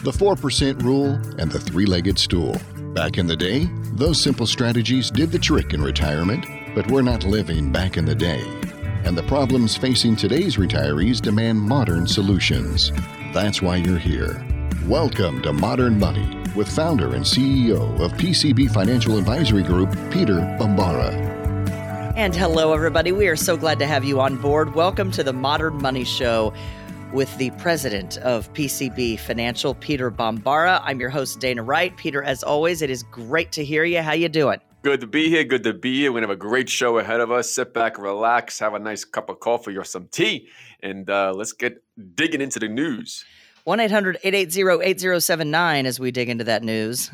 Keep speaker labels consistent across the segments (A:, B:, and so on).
A: The 4% rule and the three-legged stool. Back in the day, those simple strategies did the trick in retirement, but we're not living back in the day. And the problems facing today's retirees demand modern solutions. That's why you're here. Welcome to Modern Money with founder and CEO of PCB Financial Advisory Group, Peter Bambara.
B: And hello, everybody. We are so glad to have you on board. Welcome to the Modern Money Show with the president of PCB Financial, Peter Bambara. I'm your host, Dana Wright. Peter, as always, it is great to hear you. How you doing?
C: Good to be here. Good to be here. We're going to have a great show ahead of us. Sit back, relax, have a nice cup of coffee or some tea, and let's get digging into the news.
B: 1-800-880-8079 as we dig into that news.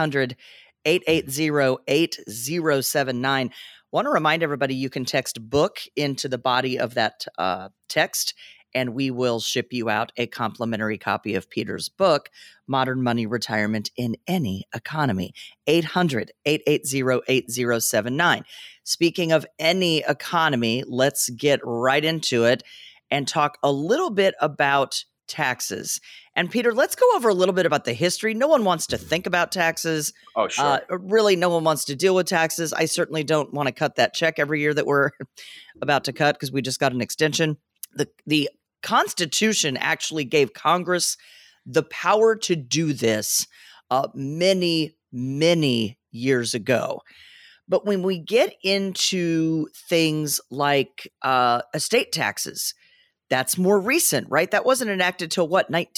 B: 800-880-8079. Want to remind everybody you can text book into the body of that text, and we will ship you out a complimentary copy of Peter's book, Modern Money Retirement in Any Economy. 800-880-8079. Speaking of any economy, let's get right into it and talk a little bit about taxes. And Peter, let's go over a little bit about the history. No one wants to think about taxes.
C: Oh, sure.
B: Really, no one wants to deal with taxes. I certainly don't want to cut that check every year that we're about to cut because we just got an extension. The Constitution actually gave Congress the power to do this many, many years ago. But when we get into things like estate taxes, that's more recent, right? That wasn't enacted till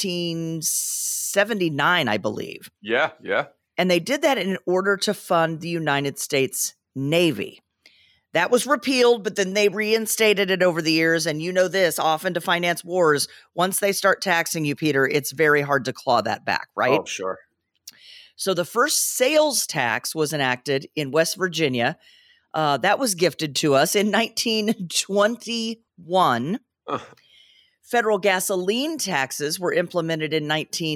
B: 1979, I believe.
C: Yeah.
B: And they did that in order to fund the United States Navy. That was repealed, but then they reinstated it over the years. And you know this, often to finance wars, once they start taxing you, Peter, it's very hard to claw that back, right?
C: Oh, sure.
B: So the first sales tax was enacted in West Virginia. That was gifted to us in 1921. Federal gasoline taxes were implemented in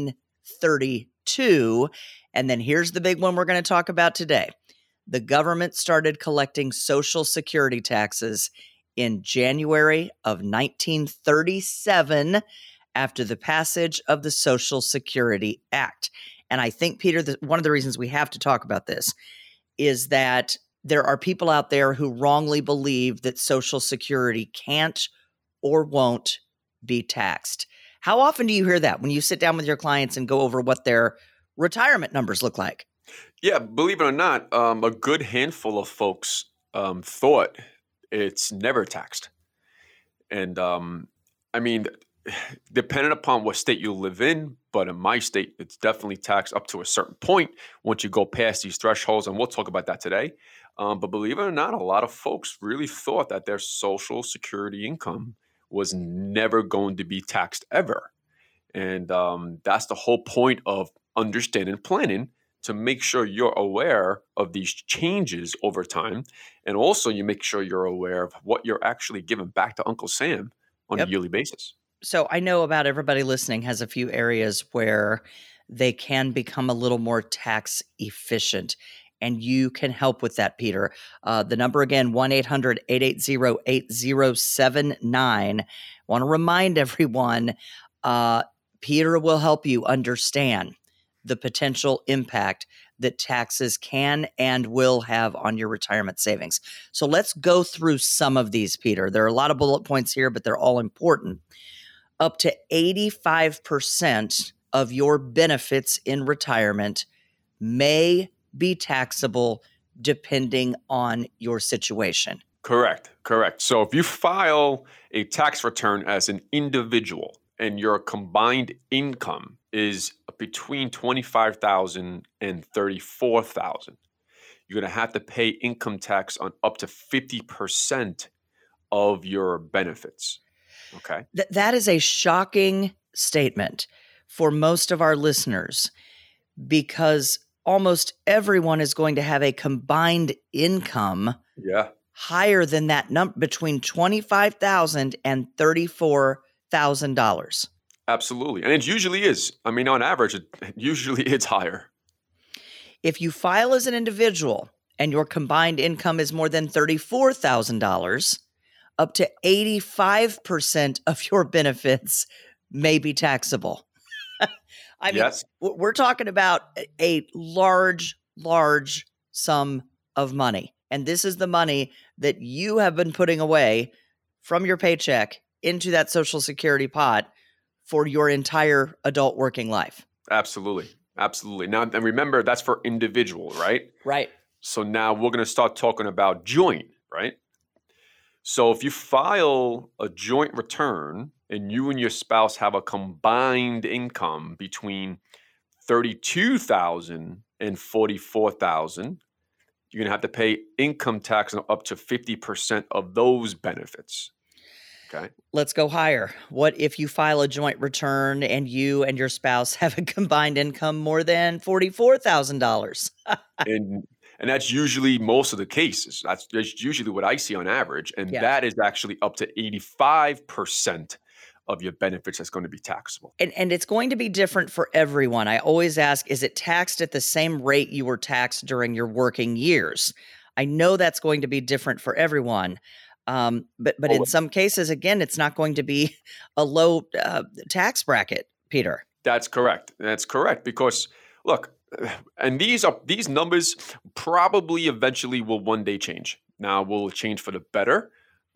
B: 1932. And then here's the big one we're going to talk about today. The government started collecting Social Security taxes in January of 1937 after the passage of the Social Security Act. And I think, Peter, one of the reasons we have to talk about this is that there are people out there who wrongly believe that Social Security can't or won't be taxed. How often do you hear that when you sit down with your clients and go over what their retirement numbers look like?
C: Yeah, believe it or not, a good handful of folks thought it's never taxed. And I mean, depending upon what state you live in, but in my state, it's definitely taxed up to a certain point once you go past these thresholds. And we'll talk about that today. But believe it or not, a lot of folks really thought that their Social Security income was never going to be taxed ever. And that's the whole point of understanding planning, to make sure you're aware of these changes over time. And also you make sure you're aware of what you're actually giving back to Uncle Sam on a yearly basis. So
B: I know about everybody listening has a few areas where they can become a little more tax efficient. And you can help with that, Peter. The number again, 1-800-880-8079. Want to remind everyone, Peter will help you understand the potential impact that taxes can and will have on your retirement savings. So let's go through some of these, Peter. There are a lot of bullet points here, but they're all important. Up to 85% of your benefits in retirement may be taxable depending on your situation.
C: Correct. So if you file a tax return as an individual and your combined income is between $25,000 and $34,000, you're going to have to pay income tax on up to 50% of your benefits. Okay.
B: That is a shocking statement for most of our listeners, because almost everyone is going to have a combined income higher than that number, between $25,000 and $34,000.
C: Absolutely. And it usually is. I mean, on average, it usually is higher.
B: If you file as an individual and your combined income is more than $34,000, up to 85% of your benefits may be taxable. I mean,
C: Yes.
B: we're talking about a large, large sum of money. And this is the money that you have been putting away from your paycheck into that Social Security pot for your entire adult working life.
C: Absolutely. Absolutely. Now, and remember, that's for individual, right?
B: Right.
C: So now we're going to start talking about joint, right? So if you file a joint return and you and your spouse have a combined income between 32,000 and 44,000, you're going to have to pay income tax on up to 50% of those benefits. Okay.
B: Let's go higher. What if you file a joint return and you and your spouse have a combined income more than $44,000?
C: And that's usually most of the cases. That's usually what I see on average. And
B: Yeah.
C: that is actually up to 85% of your benefits that's going to be taxable.
B: And it's going to be different for everyone. I always ask, is it taxed at the same rate you were taxed during your working years? I know that's going to be different for everyone. But in some cases, again, it's not going to be a low tax bracket, Peter.
C: That's correct. That's correct. Because look, and these numbers probably eventually will one day change. Now, will it change for the better?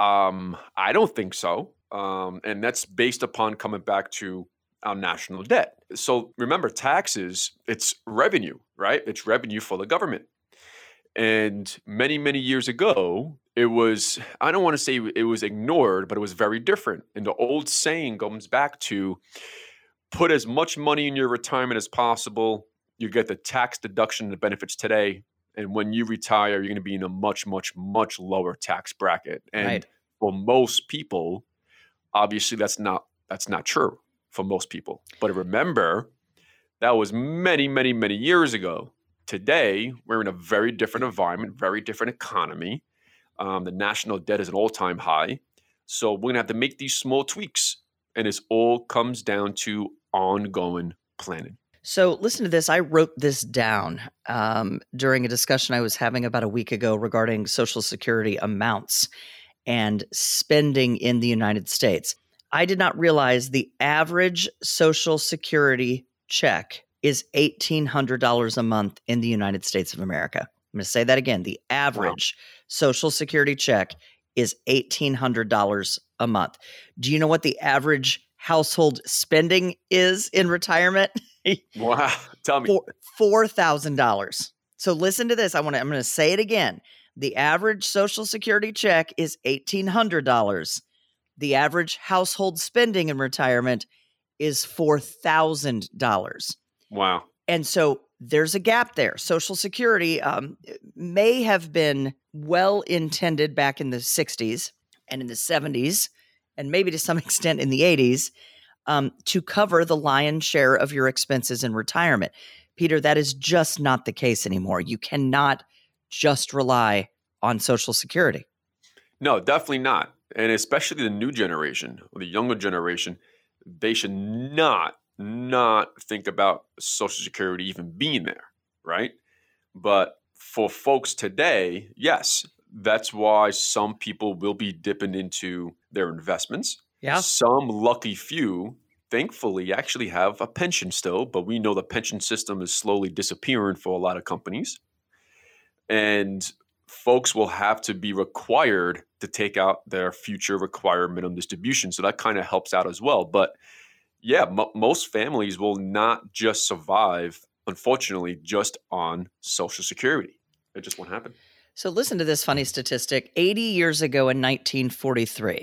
C: I don't think so. And that's based upon coming back to our national debt. So remember, taxes, it's revenue, right? It's revenue for the government. And many, many years ago, it was, I don't want to say it was ignored, but it was very different. And the old saying comes back to put as much money in your retirement as possible. You get the tax deduction and the benefits today. And when you retire, you're going to be in a much, much, much lower tax bracket. And
B: Right.
C: for most people, obviously that's not true for most people. But remember, that was many, many, many years ago. Today, we're in a very different environment, very different economy. The national debt is an all-time high. So we're going to have to make these small tweaks. And this all comes down to ongoing planning.
B: So listen to this. I wrote this down during a discussion I was having about a week ago regarding Social Security amounts and spending in the United States. I did not realize the average Social Security check is $1,800 a month in the United States of America. I'm going to say that again. The average Social Security check is $1,800 a month. Do you know what the average household spending is in retirement?
C: Wow. Tell me.
B: $4,000. So listen to this. I'm going to say it again. The average Social Security check is $1,800. The average household spending in retirement is $4,000.
C: Wow.
B: And so there's a gap there. Social Security may have been well intended back in the 60s and in the 70s, and maybe to some extent in the 80s, to cover the lion's share of your expenses in retirement. Peter, that is just not the case anymore. You cannot just rely on Social Security.
C: No, definitely not. And especially the new generation, or the younger generation, they should not think about Social Security even being there, right? But for folks today, yes, that's why some people will be dipping into their investments.
B: Yeah.
C: Some lucky few, thankfully, actually have a pension still, but we know the pension system is slowly disappearing for a lot of companies. And folks will have to be required to take out their future required minimum distribution. So that kind of helps out as well. But yeah, most families will not just survive, unfortunately, just on Social Security. It just won't happen.
B: So listen to this funny statistic. 80 years ago in 1943,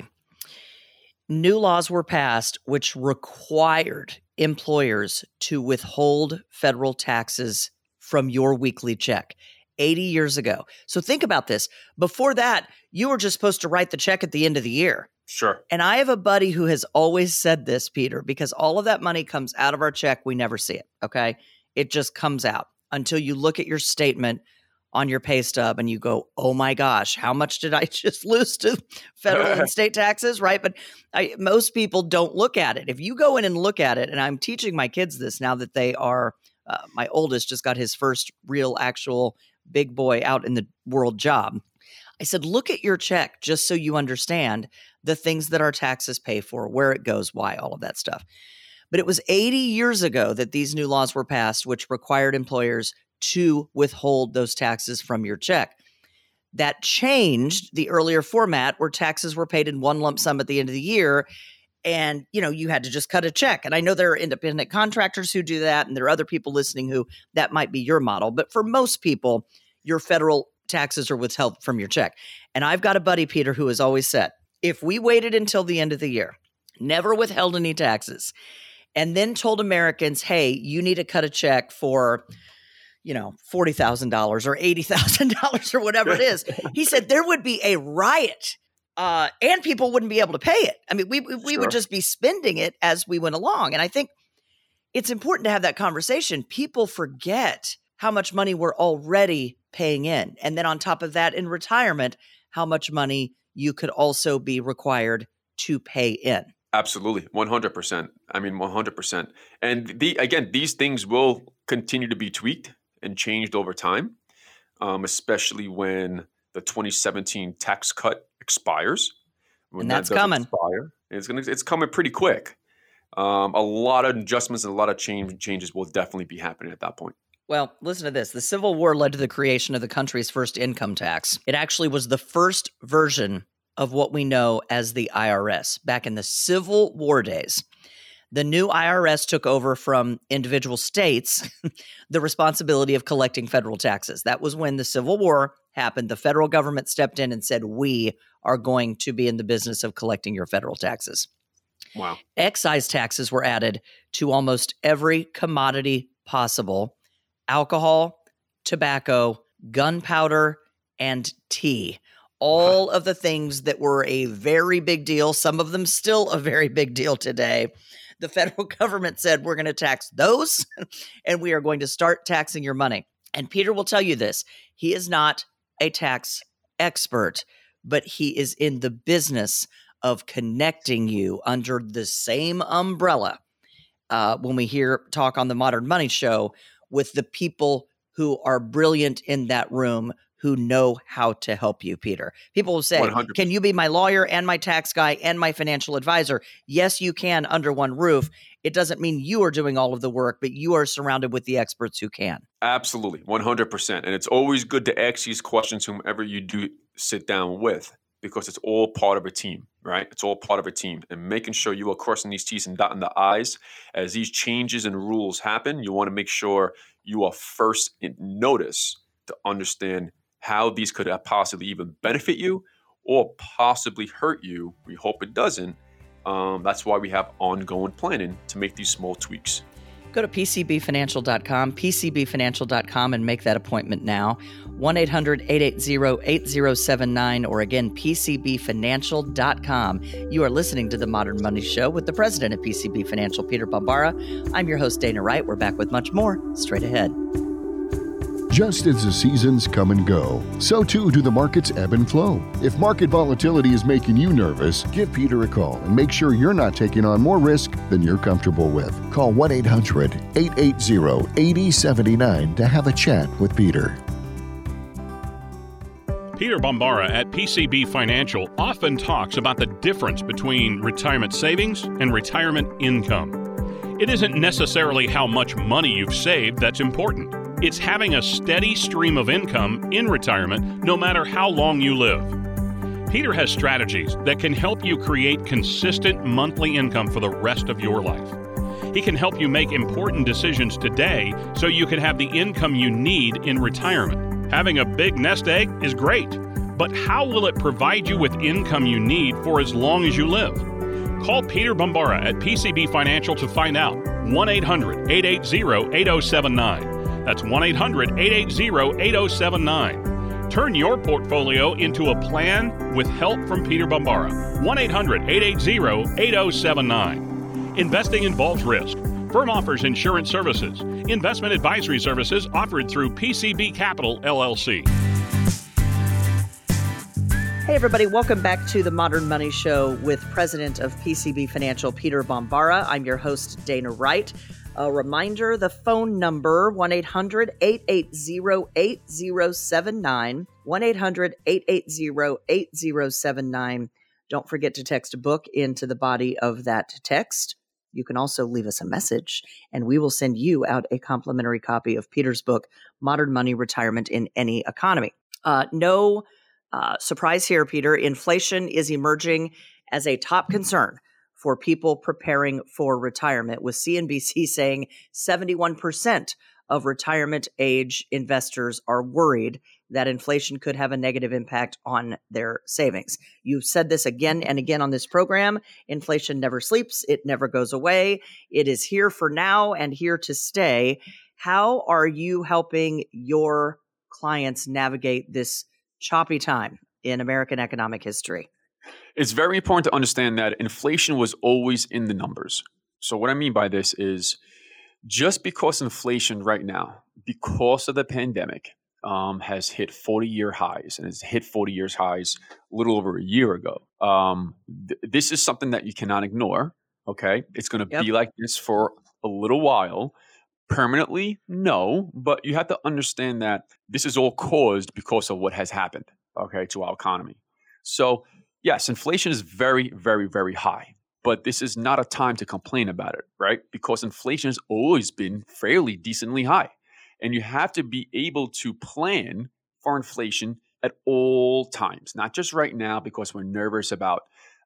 B: new laws were passed which required employers to withhold federal taxes from your weekly check. 80 years ago. So think about this. Before that, you were just supposed to write the check at the end of the year.
C: Sure.
B: And I have a buddy who has always said this, Peter, because all of that money comes out of our check. We never see it. Okay. It just comes out until you look at your statement on your pay stub and you go, oh my gosh, how much did I just lose to federal and state taxes? Right. But most people don't look at it. If you go in and look at it, and I'm teaching my kids this now that they are, my oldest just got his first real actual big boy out in the world job. I said, look at your check just so you understand the things that our taxes pay for, where it goes, why, all of that stuff. But it was 80 years ago that these new laws were passed, which required employers to withhold those taxes from your check. That changed the earlier format where taxes were paid in one lump sum at the end of the year. And, you had to just cut a check. And I know there are independent contractors who do that. And there are other people listening who that might be your model. But for most people, your federal taxes are withheld from your check. And I've got a buddy, Peter, who has always said, if we waited until the end of the year, never withheld any taxes, and then told Americans, hey, you need to cut a check for, $40,000 or $80,000 or whatever it is, he said there would be a riot. And people wouldn't be able to pay it. I mean, we would just be spending it as we went along. And I think it's important to have that conversation. People forget how much money we're already paying in. And then on top of that, in retirement, how much money you could also be required to pay in.
C: Absolutely. 100%. I mean, 100%. And these things will continue to be tweaked and changed over time, especially when the 2017 tax cut expires.
B: And that's coming.
C: It's coming pretty quick. A lot of adjustments and a lot of changes will definitely be happening at that point.
B: Well, listen to this. The Civil War led to the creation of the country's first income tax. It actually was the first version of what we know as the IRS back in the Civil War days. The new IRS took over from individual states the responsibility of collecting federal taxes. That was when the Civil War happened. The federal government stepped in and said, we are going to be in the business of collecting your federal taxes.
C: Wow.
B: Excise taxes were added to almost every commodity possible: alcohol, tobacco, gunpowder, and tea. All of the things that were a very big deal, some of them still a very big deal today. The federal government said, we're going to tax those, and we are going to start taxing your money. And Peter will tell you this. He is not a tax expert, but he is in the business of connecting you under the same umbrella. When we hear talk on the Modern Money Show with the people who are brilliant in that room, who know how to help you, Peter. People will say, 100%. Can you be my lawyer and my tax guy and my financial advisor? Yes, you can, under one roof. It doesn't mean you are doing all of the work, but you are surrounded with the experts who can.
C: Absolutely, 100%. And it's always good to ask these questions whomever you do sit down with, because it's all part of a team, right? It's all part of a team. And making sure you are crossing these T's and dotting the I's as these changes and rules happen. You want to make sure you are first in notice to understand how these could possibly even benefit you or possibly hurt you. We hope it doesn't. That's why we have ongoing planning to make these small tweaks.
B: Go to pcbfinancial.com, and make that appointment now. 1-800-880-8079, or again, pcbfinancial.com. You are listening to The Modern Money Show with the president of PCB Financial, Peter Bombara. I'm your host, Dana Wright. We're back with much more straight ahead.
A: Just as the seasons come and go, so too do the markets ebb and flow. If market volatility is making you nervous, give Peter a call and make sure you're not taking on more risk than you're comfortable with. Call 1-800-880-8079 to have a chat with Peter.
D: Peter Bombara at PCB Financial often talks about the difference between retirement savings and retirement income. It isn't necessarily how much money you've saved that's important. It's having a steady stream of income in retirement no matter how long you live. Peter has strategies that can help you create consistent monthly income for the rest of your life. He can help you make important decisions today so you can have the income you need in retirement. Having a big nest egg is great, but how will it provide you with income you need for as long as you live? Call Peter Bombara at PCB Financial to find out. 1-800-880-8079. That's 1-800-880-8079. Turn your portfolio into a plan with help from Peter Bombara. 1-800-880-8079. Investing involves risk. Firm offers insurance services. Investment advisory services offered through PCB Capital, LLC.
B: Hey, everybody. Welcome back to the Modern Money Show with President of PCB Financial, Peter Bombara. I'm your host, Dana Wright. A reminder, the phone number, 1-800-880-8079, 1-800-880-8079. Don't forget to text a book into the body of that text. You can also leave us a message, and we will send you out a complimentary copy of Peter's book, Modern Money, Retirement in Any Economy. No surprise here, Peter. Inflation is emerging as a top concern for people preparing for retirement, with CNBC saying 71% of retirement age investors are worried that inflation could have a negative impact on their savings. You've said this again and again on this program. Inflation never sleeps. It never goes away. It is here for now and here to stay. How are you helping your clients navigate this choppy time in American economic history?
C: It's very important to understand that inflation was always in the numbers. So what I mean by this is just because inflation right now, because of the pandemic, has hit 40-year highs and has hit 40-year highs a little over a year ago. This is something that you cannot ignore, okay? It's going to be like this for a little while. Permanently, no, but you have to understand that this is all caused because of what has happened, okay, to our economy. So yes, inflation is very, very, very high, but this is not a time to complain about it, right? Because inflation has always been fairly decently high. And you have to be able to plan for inflation at all times, not just right now because we're nervous about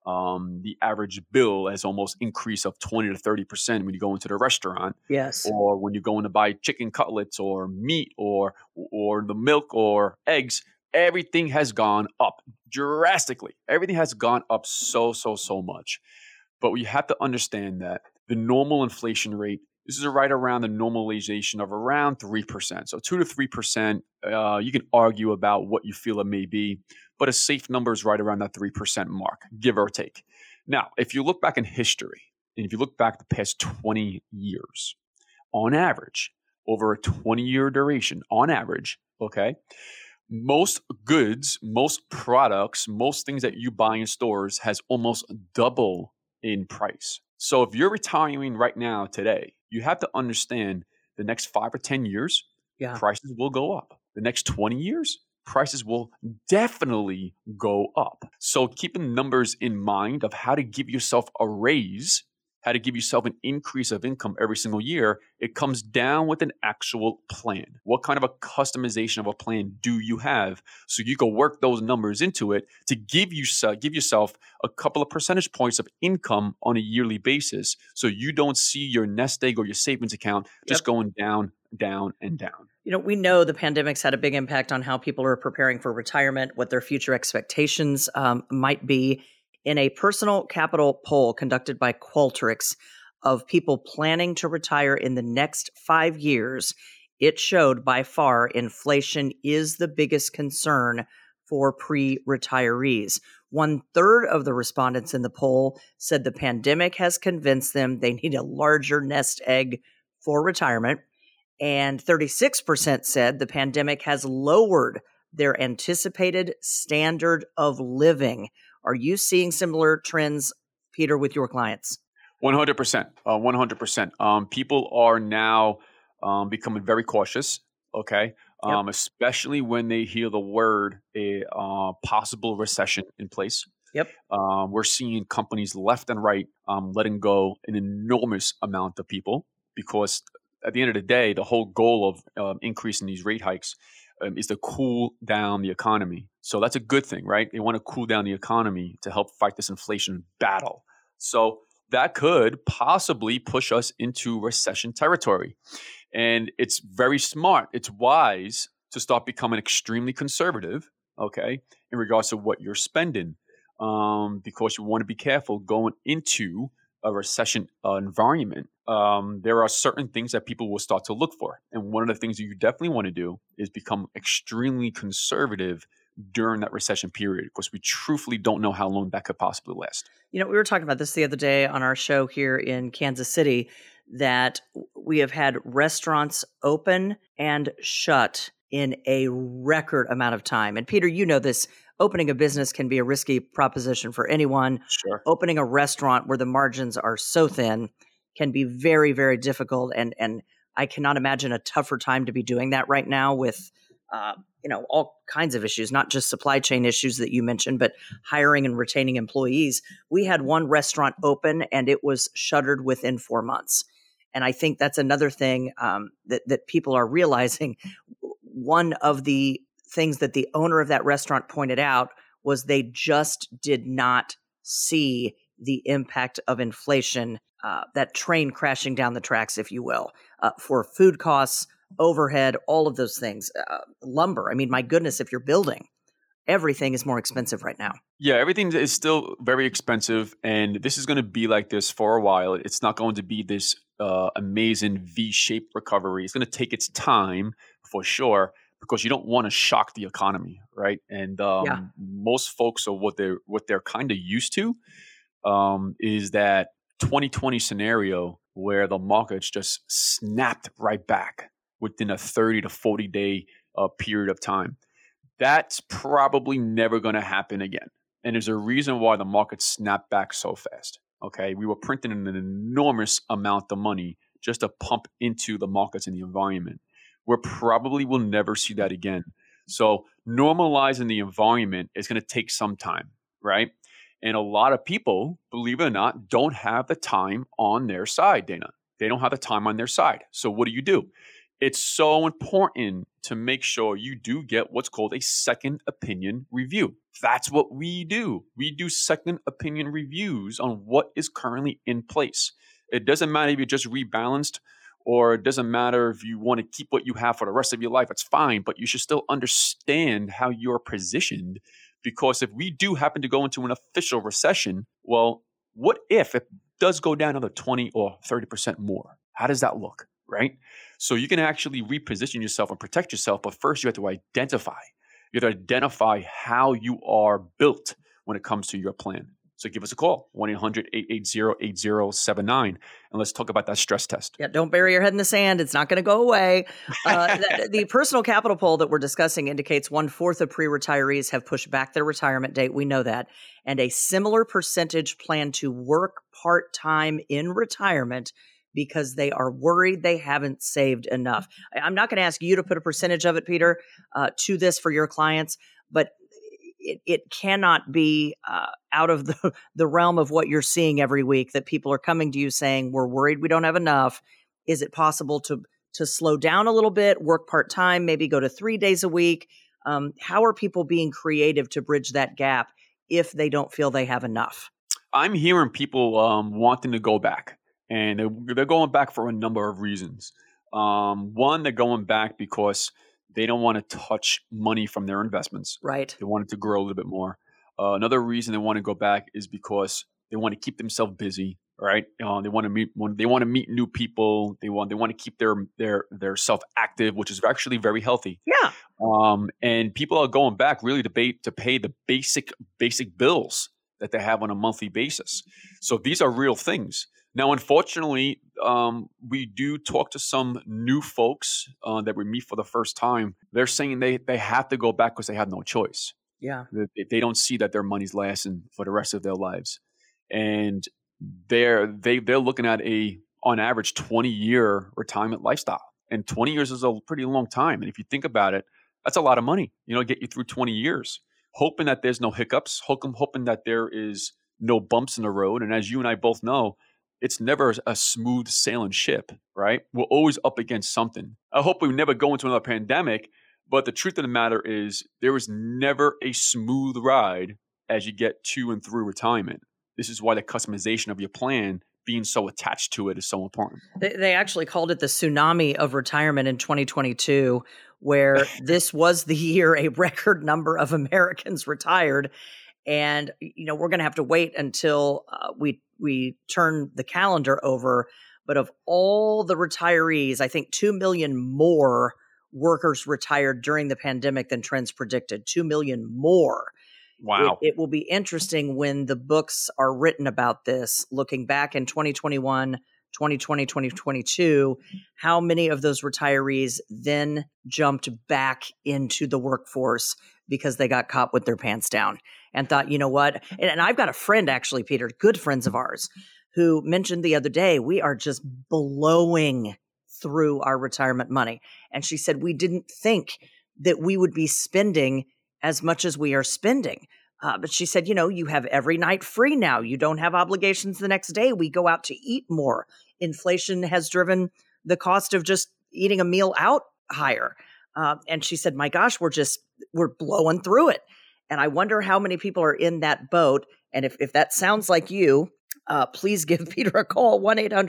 C: the average bill has almost increased of 20 to 30% when you go into the restaurant.
B: Yes.
C: Or when you're going to buy chicken cutlets or meat or the milk or eggs. Everything has gone up drastically. Everything has gone up so much. But we have to understand that the normal inflation rate, this is right around the normalization of around 3%. So 2 to 3%, you can argue about what you feel it may be, but a safe number is right around that 3% mark, give or take. Now, if you look back in history, and if you look back the past 20 years, on average, over a 20-year duration, on average, okay, most goods, most products, most things that you buy in stores has almost double in price. So if you're retiring right now today, you have to understand the next 5 or 10 years, prices will go up. The next 20 years, prices will definitely go up. So keeping numbers in mind of how to give yourself a raise, how to give yourself an increase of income every single year, it comes down with an actual plan. What kind of a customization of a plan do you have so you can work those numbers into it to give yourself a couple of percentage points of income on a yearly basis so you don't see your nest egg or your savings account just going down, down, and down.
B: You know, we know the pandemic's had a big impact on how people are preparing for retirement, what their future expectations might be. In a personal capital poll conducted by Qualtrics of people planning to retire in the next 5 years, it showed by far inflation is the biggest concern for pre-retirees. 1/3 of the respondents in the poll said the pandemic has convinced them they need a larger nest egg for retirement. And 36% said the pandemic has lowered their anticipated standard of living. Are you seeing similar trends, Peter, with your clients?
C: 100%. 100%. People are now becoming very cautious, okay? Especially when they hear the word a possible recession in place. We're seeing companies left and right letting go an enormous amount of people because at the end of the day, the whole goal of increasing these rate hikes is to cool down the economy. So that's a good thing, right? They want to cool down the economy to help fight this inflation battle. So that could possibly push us into recession territory. And it's very smart. It's wise to start becoming extremely conservative, okay, in regards to what you're spending, because you want to be careful going into a recession environment. There are certain things that people will start to look for. And one of the things that you definitely want to do is become extremely conservative during that recession period, because we truthfully don't know how long that could possibly last.
B: You know, we were talking about this the other day on our show here in Kansas City, that we have had restaurants open and shut in a record amount of time. And Peter, you know this, opening a business can be a risky proposition for anyone.
C: Sure.
B: Opening a restaurant where the margins are so thin can be very, very difficult. And I cannot imagine a tougher time to be doing that right now with all kinds of issues, not just supply chain issues that you mentioned, but hiring and retaining employees. We had one restaurant open and it was shuttered within 4 months. And I think that's another thing that people are realizing. One of the things that the owner of that restaurant pointed out was they just did not see the impact of inflation, that train crashing down the tracks, if you will, for food costs, overhead, all of those things, lumber. I mean, my goodness, if you're building, everything is more expensive right now.
C: Yeah, everything is still very expensive, and this is going to be like this for a while. It's not going to be this amazing V-shaped recovery. It's going to take its time for sure, because you don't want to shock the economy, right? And most folks are what they're kind of used to is that 2020 scenario where the markets just snapped right back within a 30 to 40 day period of time. That's probably never going to happen again. And there's a reason why the market snapped back so fast. Okay, we were printing an enormous amount of money just to pump into the markets and the environment. We probably will never see that again. So normalizing the environment is going to take some time, right? And a lot of people, believe it or not, don't have the time on their side, Dana. They don't have the time on their side. So what do? It's so important to make sure you do get what's called a second opinion review. That's what we do. We do second opinion reviews on what is currently in place. It doesn't matter if you just rebalanced, or it doesn't matter if you want to keep what you have for the rest of your life. It's fine, but you should still understand how you're positioned, because if we do happen to go into an official recession, well, what if it does go down another 20 or 30% more? How does that look, right? So you can actually reposition yourself and protect yourself, but first you have to identify. You have to identify how you are built when it comes to your plan. So give us a call, 1-800-880-8079, and let's talk about that stress test.
B: Yeah, don't bury your head in the sand. It's not going to go away. The personal capital poll that we're discussing indicates 1/4 of pre-retirees have pushed back their retirement date. We know that. And a similar percentage plan to work part-time in retirement because they are worried they haven't saved enough. I'm not going to ask you to put a percentage of it, Peter, to this for your clients, but it cannot be out of the realm of what you're seeing every week, that people are coming to you saying, we're worried we don't have enough. Is it possible to slow down a little bit, work part-time, maybe go to 3 days a week? How are people being creative to bridge that gap if they don't feel they have enough?
C: I'm hearing people wanting to go back, and they're going back for a number of reasons. One, they're going back because they don't want to touch money from their investments.
B: Right.
C: They want it to grow a little bit more. Another reason they want to go back is because they want to keep themselves busy. Right. They want to meet new people. They want to keep their self active, which is actually very healthy.
B: Yeah.
C: And people are going back really to pay the basic bills that they have on a monthly basis. So these are real things. Now, unfortunately, we do talk to some new folks that we meet for the first time. They're saying they have to go back because they have no choice.
B: Yeah.
C: They don't see that their money's lasting for the rest of their lives. And they're looking at on average, 20-year retirement lifestyle. And 20 years is a pretty long time. And if you think about it, that's a lot of money, get you through 20 years, hoping that there's no hiccups, hoping that there is no bumps in the road. And as you and I both know, it's never a smooth sailing ship, right? We're always up against something. I hope we never go into another pandemic, but the truth of the matter is there is never a smooth ride as you get to and through retirement. This is why the customization of your plan, being so attached to it, is so important.
B: They actually called it the tsunami of retirement in 2022, where this was the year a record number of Americans retired. And, we're going to have to wait until we turn the calendar over. But of all the retirees, I think 2 million more workers retired during the pandemic than trends predicted. 2 million more.
C: Wow.
B: It will be interesting when the books are written about this, looking back in 2021, 2020, 2022, how many of those retirees then jumped back into the workforce because they got caught with their pants down and thought, you know what? And I've got a friend, actually, Peter, good friends of ours, who mentioned the other day, we are just blowing through our retirement money. And she said, we didn't think that we would be spending as much as we are spending. But she said, you have every night free now. You don't have obligations the next day. We go out to eat more. Inflation has driven the cost of just eating a meal out higher. And she said, my gosh, we're blowing through it. And I wonder how many people are in that boat. And if that sounds like you, please give Peter a call,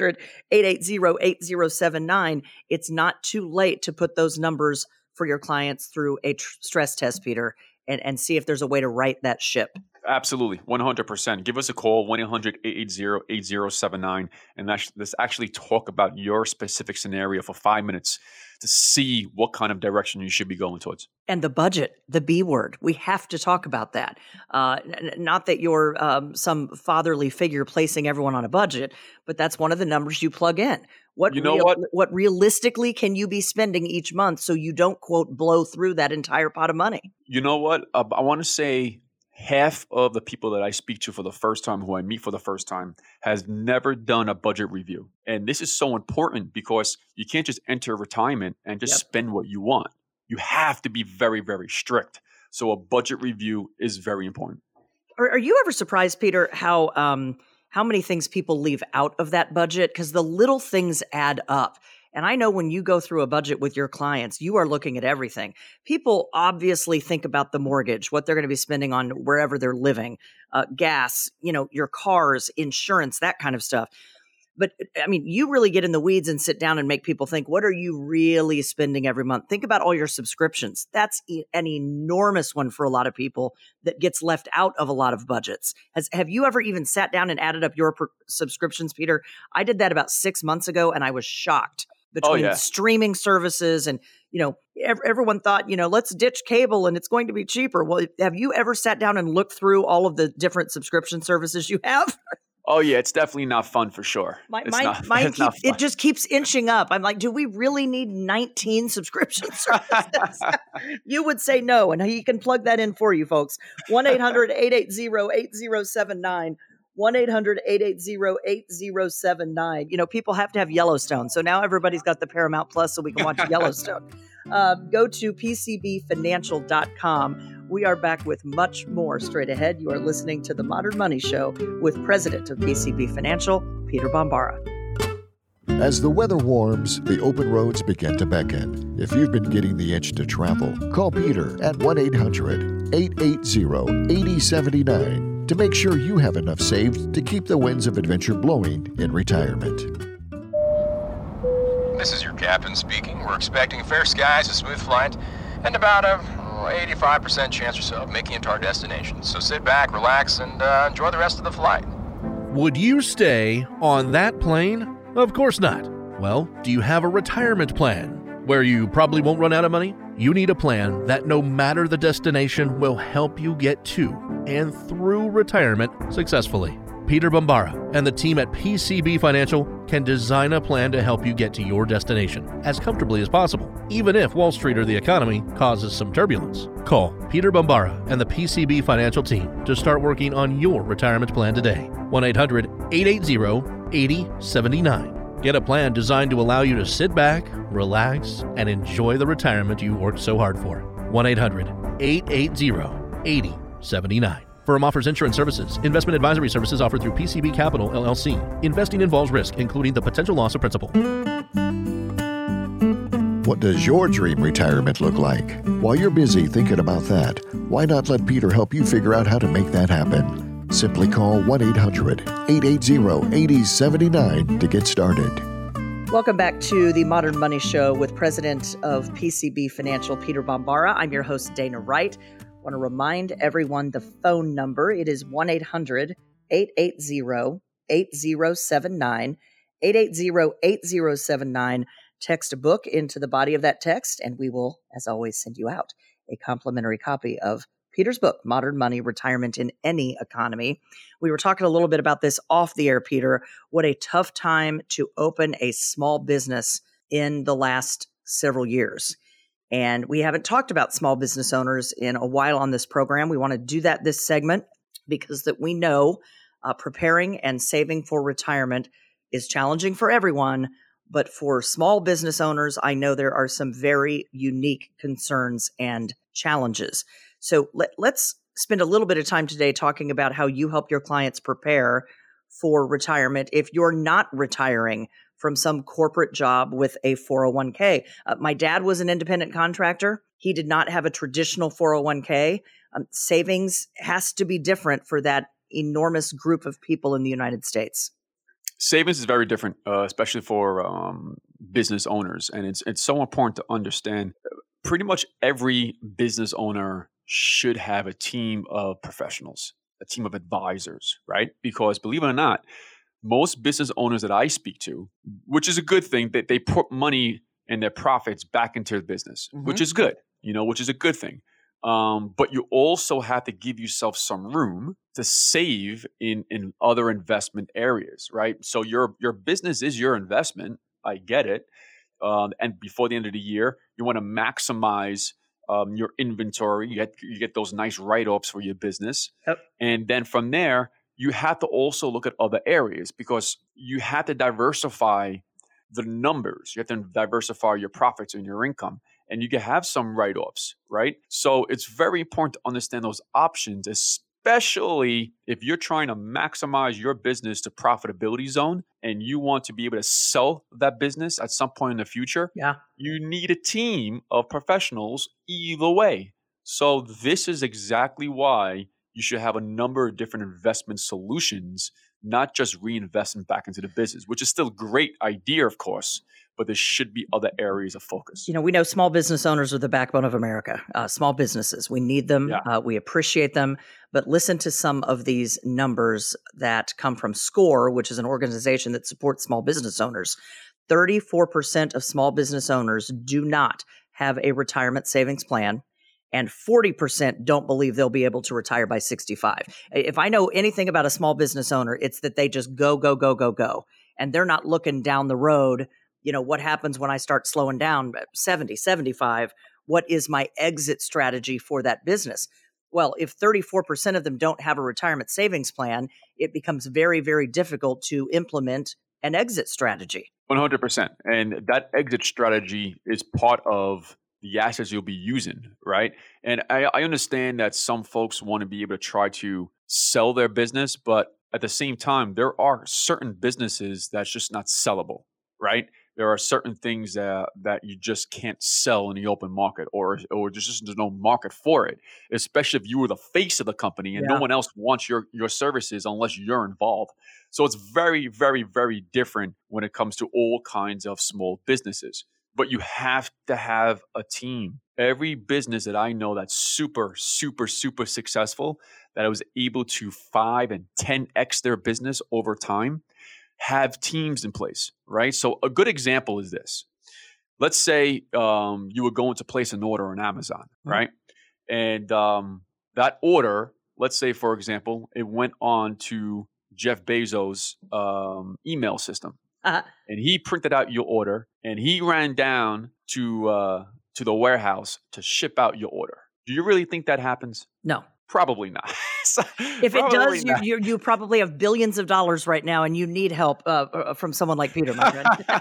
B: 1-800-880-8079. It's not too late to put those numbers for your clients through a stress test, Peter, and see if there's a way to right that ship.
C: Absolutely, 100%. Give us a call, 1-800-880-8079, and let's actually talk about your specific scenario for 5 minutes to see what kind of direction you should be going towards.
B: And the budget, the B word, we have to talk about that. Not that you're some fatherly figure placing everyone on a budget, but that's one of the numbers you plug in. What realistically can you be spending each month so you don't, quote, blow through that entire pot of money?
C: You know what? I want to say half of the people that I speak to for the first time, who I meet for the first time, has never done a budget review. And this is so important because you can't just enter retirement and just spend what you want. You have to be very, very strict. So a budget review is very important.
B: Are you ever surprised, Peter, how many things people leave out of that budget? Because the little things add up. And I know when you go through a budget with your clients, you are looking at everything. People obviously think about the mortgage, what they're going to be spending on wherever they're living, gas, your cars, insurance, that kind of stuff. But I mean, you really get in the weeds and sit down and make people think, what are you really spending every month? Think about all your subscriptions. That's an enormous one for a lot of people that gets left out of a lot of budgets. Have you ever even sat down and added up your subscriptions, Peter? I did that about 6 months ago, and I was shocked. Between streaming services and, everyone thought, let's ditch cable and it's going to be cheaper. Well, have you ever sat down and looked through all of the different subscription services you have?
C: Oh, yeah. It's definitely not fun for sure.
B: It just keeps inching up. I'm like, do we really need 19 subscription services? You would say no, and he can plug that in for you, folks. 1-800-880-8079. 1-800-880-8079. People have to have Yellowstone. So now everybody's got the Paramount Plus so we can watch Yellowstone. Go to pcbfinancial.com. We are back with much more straight ahead. You are listening to The Modern Money Show with President of PCB Financial, Peter Bombara.
A: As the weather warms, the open roads begin to beckon. If you've been getting the itch to travel, call Peter at 1-800-880-8079 to make sure you have enough saved to keep the winds of adventure blowing in retirement.
E: This is your captain speaking. We're expecting fair skies, a smooth flight, and about a 85% chance or so of making it to our destination. So sit back, relax, and enjoy the rest of the flight.
F: Would you stay on that plane? Of course not. Well, do you have a retirement plan where you probably won't run out of money? You need a plan that, no matter the destination, will help you get to and through retirement successfully. Peter Bombara and the team at PCB Financial can design a plan to help you get to your destination as comfortably as possible, even if Wall Street or the economy causes some turbulence. Call Peter Bombara and the PCB Financial team to start working on your retirement plan today. 1-800-880-8079. Get a plan designed to allow you to sit back, relax, and enjoy the retirement you worked so hard for. 1-800-880-8079. Firm offers insurance services. Investment advisory services offered through PCB Capital, LLC. Investing involves risk, including the potential loss of principal.
A: What does your dream retirement look like? While you're busy thinking about that, why not let Peter help you figure out how to make that happen? Simply call 1-800-880-8079 to get started.
B: Welcome back to the Modern Money Show with President of PCB Financial, Peter Bombara. I'm your host, Dana Wright. I want to remind everyone the phone number. It is 1-800-880-8079, 880-8079. Text a book into the body of that text, and we will, as always, send you out a complimentary copy of Peter's book, Modern Money, Retirement in Any Economy. We were talking a little bit about this off the air, Peter. What a tough time to open a small business in the last several years. And we haven't talked about small business owners in a while on this program. We want to do that this segment because that we know preparing and saving for retirement is challenging for everyone, But for small business owners, I know there are some very unique concerns and challenges. So let's spend a little bit of time today talking about how you help your clients prepare for retirement if you're not retiring from some corporate job with a 401k. My dad was an independent contractor. He did not have a traditional 401k. Savings has to be different for that enormous group of people in the United States.
C: Savings is very different, especially for business owners. And it's so important to understand pretty much every business owner should have a team of professionals, a team of advisors, right? Because believe it or not, most business owners that I speak to, which is a good thing, that they put money and their profits back into the business, which is good, which is a good thing. But you also have to give yourself some room to save in other investment areas, right? So your business is your investment. I get it. And before the end of the year, you want to maximize your inventory. You get those nice write-offs for your business.
B: Yep.
C: And then from there, you have to also look at other areas because you have to diversify the numbers. You have to diversify your profits and your income. And you can have some write-offs, right? So it's very important to understand those options, especially if you're trying to maximize your business to profitability zone and you want to be able to sell that business at some point in the future.
B: Yeah.
C: You need a team of professionals either way. So this is exactly why you should have a number of different investment solutions, not just reinvestment back into the business, which is still a great idea, of course, but there should be other areas of focus.
B: We know small business owners are the backbone of America. Small businesses, we need them.
C: Yeah.
B: We appreciate them. But listen to some of these numbers that come from SCORE, which is an organization that supports small business owners. 34% of small business owners do not have a retirement savings plan, and 40% don't believe they'll be able to retire by 65. If I know anything about a small business owner, it's that they just go, go, go, go, go. And they're not looking down the road. What happens when I start slowing down at 70, 75? What is my exit strategy for that business? Well, if 34% of them don't have a retirement savings plan, it becomes very, very difficult to implement an exit strategy.
C: 100%. And that exit strategy is part of the assets you'll be using, right? And I understand that some folks want to be able to try to sell their business, but at the same time, there are certain businesses that's just not sellable, right? There are certain things that you just can't sell in the open market, or there's no market for it, especially if you were the face of the company and no one else wants your services unless you're involved. So it's very, very, very different when it comes to all kinds of small businesses. But you have to have a team. Every business that I know that's super, super, super successful, that I was able to 5 and 10x their business over time, have teams in place, right? So a good example is this. Let's say you were going to place an order on Amazon, right? And that order, let's say, for example, it went on to Jeff Bezos' email system. And he printed out your order and he ran down to the warehouse to ship out your order. Do you really think that happens?
B: No.
C: Probably not.
B: If it does, you probably have billions of dollars right now and you need help from someone like Peter, my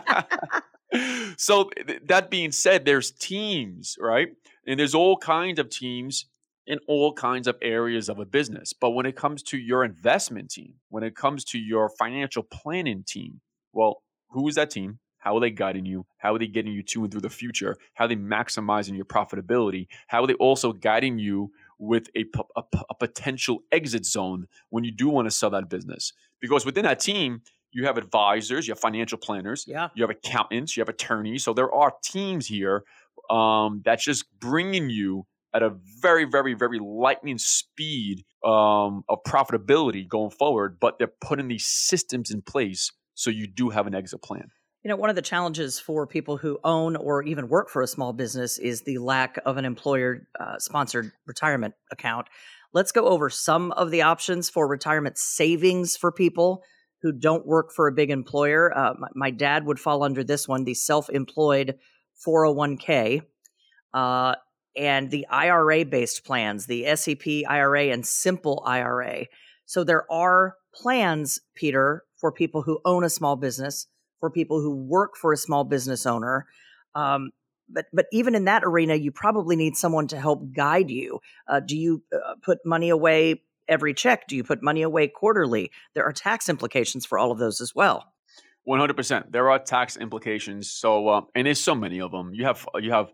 B: friend.
C: So that being said, there's teams, right? And there's all kinds of teams in all kinds of areas of a business. But when it comes to your investment team, when it comes to your financial planning team, well, who is that team? How are they guiding you? How are they getting you to and through the future? How are they maximizing your profitability? How are they also guiding you with a potential exit zone when you do want to sell that business? Because within that team, you have advisors, you have financial planners, you have accountants, you have attorneys. So there are teams here that's just bringing you at a very, very, very lightning speed of profitability going forward, but they're putting these systems in place so you do have an exit plan.
B: One of the challenges for people who own or even work for a small business is the lack of an employer-sponsored retirement account. Let's go over some of the options for retirement savings for people who don't work for a big employer. My dad would fall under this one, the self-employed 401k, and the IRA-based plans, the SEP IRA and Simple IRA. So there are plans, Peter, for people who own a small business, for people who work for a small business owner. But even in that arena, you probably need someone to help guide you. Do you put money away every check? Do you put money away quarterly? There are tax implications for all of those as well.
C: 100%. There are tax implications. So, and there's so many of them. You have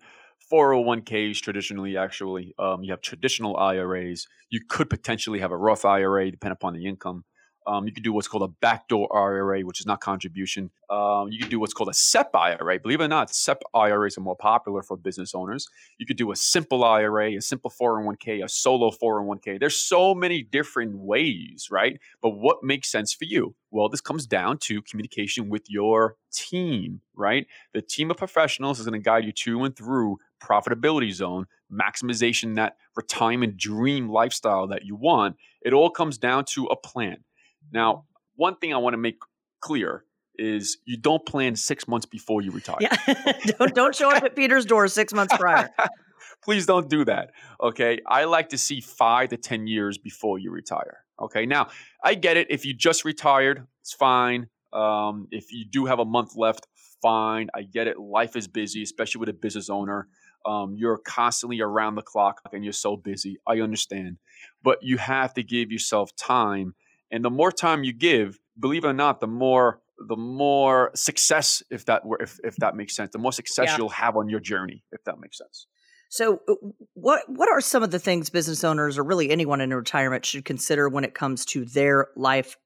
C: 401ks traditionally, actually. You have traditional IRAs. You could potentially have a Roth IRA, depending upon the income. You could do what's called a backdoor IRA, which is not contribution. You could do what's called a SEP IRA. Believe it or not, SEP IRAs are more popular for business owners. You could do a simple IRA, a simple 401k, a solo 401k. There's so many different ways, right? But what makes sense for you? Well, this comes down to communication with your team, right? The team of professionals is going to guide you to and through profitability zone, maximization, that retirement dream lifestyle that you want. It all comes down to a plan. Now, one thing I want to make clear is you don't plan 6 months before you retire.
B: Yeah, don't show up at Peter's door 6 months prior.
C: Please don't do that. Okay, I like to see 5 to 10 years before you retire. Okay, now I get it. If you just retired, it's fine. If you do have a month left, fine. I get it. Life is busy, especially with a business owner. You're constantly around the clock and you're so busy. I understand, but you have to give yourself time. And the more time you give, believe it or not, the more success, if that makes sense, the more success you'll have on your journey, if that makes sense.
B: So what are some of the things business owners or really anyone in retirement should consider when it comes to their life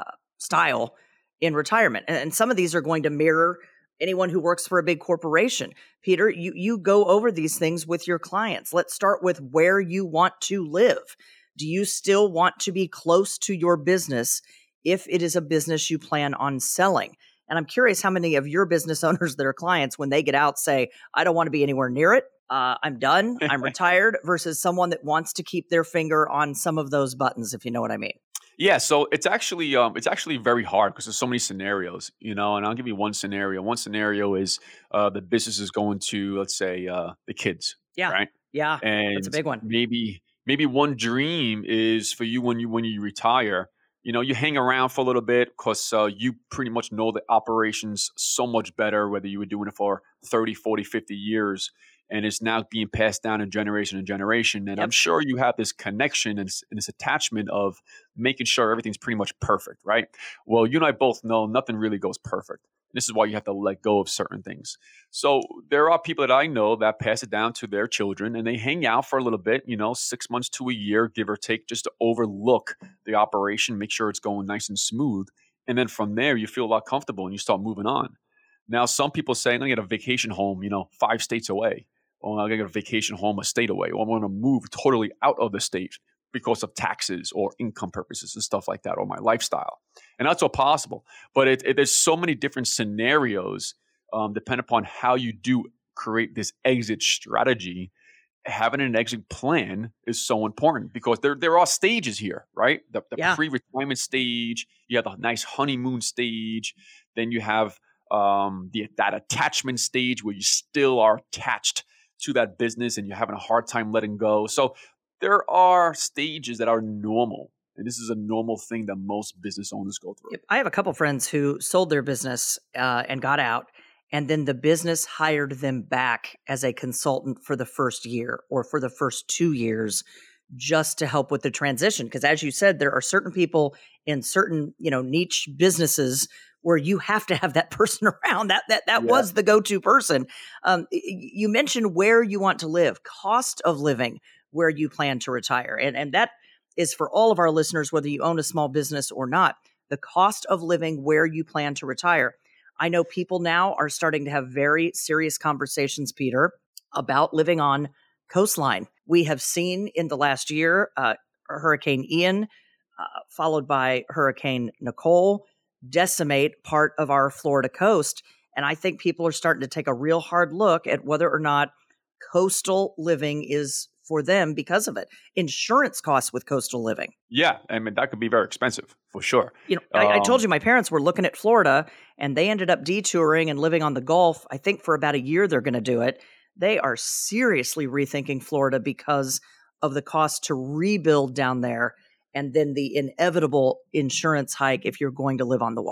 B: style in retirement? And some of these are going to mirror anyone who works for a big corporation. Peter, you go over these things with your clients. Let's start with where you want to live. Do you still want to be close to your business if it is a business you plan on selling? And I'm curious how many of your business owners that are clients, when they get out, say, I don't want to be anywhere near it. I'm done. I'm retired, versus someone that wants to keep their finger on some of those buttons, if you know what I mean.
C: Yeah, so it's actually very hard because there's so many scenarios, and I'll give you one scenario. One scenario is the business is going to, let's say, the kids.
B: Yeah.
C: Right.
B: Yeah.
C: And
B: that's a big one.
C: Maybe one dream is for you when you retire, you hang around for a little bit because you pretty much know the operations so much better, whether you were doing it for 30, 40, 50 years, and it's now being passed down in generation to generation. And I'm sure you have this connection and this attachment of making sure everything's pretty much perfect, right? Well, you and I both know nothing really goes perfect. This is why you have to let go of certain things. So there are people that I know that pass it down to their children and they hang out for a little bit, 6 months to a year, give or take, just to overlook the operation, make sure it's going nice and smooth. And then from there, you feel a lot comfortable and you start moving on. Now, some people say, I'm going to get a vacation home, 5 states away. Or I'm going to get a vacation home a state away. Or I'm going to move totally out of the state because of taxes or income purposes and stuff like that, or my lifestyle. And that's all possible. But there's so many different scenarios depending upon how you do create this exit strategy. Having an exit plan is so important because there are stages here, right? The pre-retirement stage, you have the nice honeymoon stage, then you have that attachment stage where you still are attached to that business and you're having a hard time letting go. So there are stages that are normal. And this is a normal thing that most business owners go through.
B: I have a couple friends who sold their business and got out, and then the business hired them back as a consultant for the first year or for the first 2 years just to help with the transition. Because as you said, there are certain people in certain, niche businesses where you have to have that person around. That was the go-to person. You mentioned where you want to live, cost of living, where you plan to retire. And that is for all of our listeners, whether you own a small business or not, the cost of living where you plan to retire. I know people now are starting to have very serious conversations, Peter, about living on coastline. We have seen in the last year, Hurricane Ian, followed by Hurricane Nicole, decimate part of our Florida coast. And I think people are starting to take a real hard look at whether or not coastal living is for them because of it. Insurance costs with coastal living.
C: Yeah, I mean, that could be very expensive for sure.
B: I told you my parents were looking at Florida and they ended up detouring and living on the Gulf. I think for about a year they're going to do it. They are seriously rethinking Florida because of the cost to rebuild down there and then the inevitable insurance hike if you're going to live on the water.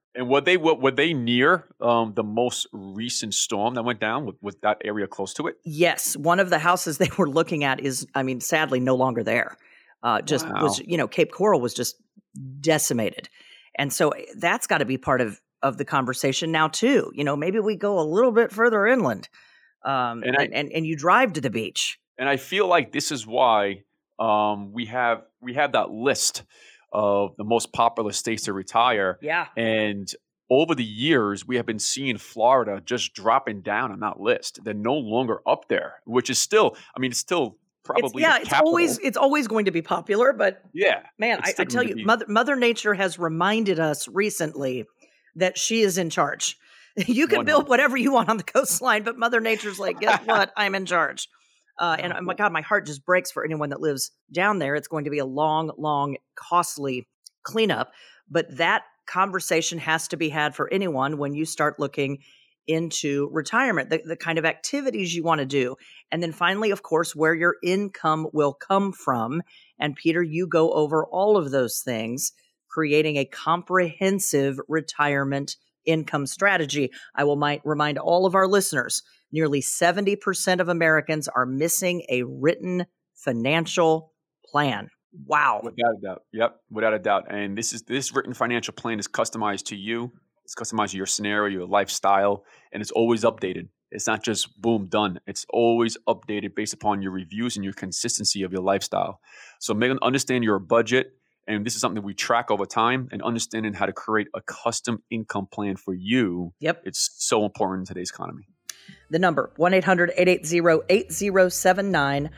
C: And were they near the most recent storm that went down with that area close to it?
B: Yes. One of the houses they were looking at is, sadly, no longer there. Was, Cape Coral was just decimated. And so that's got to be part of the conversation now too. Maybe we go a little bit further inland and you drive to the beach.
C: And I feel like this is why we have that list of the most popular states to retire.
B: Yeah.
C: And over the years, we have been seeing Florida just dropping down on that list. They're no longer up there, which is still, it's still probably
B: it's always going to be popular, but
C: yeah,
B: man, I tell you, Mother Nature has reminded us recently that she is in charge. You can build whatever you want on the coastline, but Mother Nature's like, guess what? I'm in charge. And oh my God, my heart just breaks for anyone that lives down there. It's going to be a long, long, costly cleanup. But that conversation has to be had for anyone when you start looking into retirement, the kind of activities you want to do. And then finally, of course, where your income will come from. And Peter, you go over all of those things, creating a comprehensive retirement income strategy. I will remind all of our listeners, nearly 70% of Americans are missing a written financial plan. Wow.
C: Without a doubt. Yep. Without a doubt. And this written financial plan is customized to you. It's customized to your scenario, your lifestyle, and it's always updated. It's not just boom, done. It's always updated based upon your reviews and your consistency of your lifestyle. So understand your budget. And this is something we track over time, and understanding how to create a custom income plan for you.
B: Yep.
C: It's so important in today's economy.
B: The number, 1-800-880-8079,